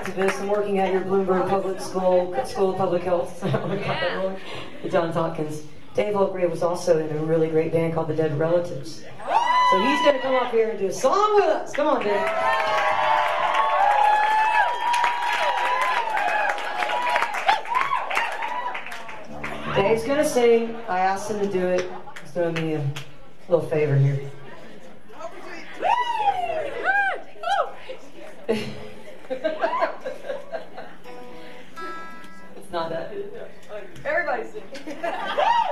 activist and working at your Bloomberg Public School of Public Health. John Tompkins. Dave Holgrave was also in a really great band called the Dead Relatives. So he's going to come up here and do a song with us. Come on, Dave. Dave's going to sing. I asked him to do it. He's doing me a little favor here. It's not that. Everybody sing.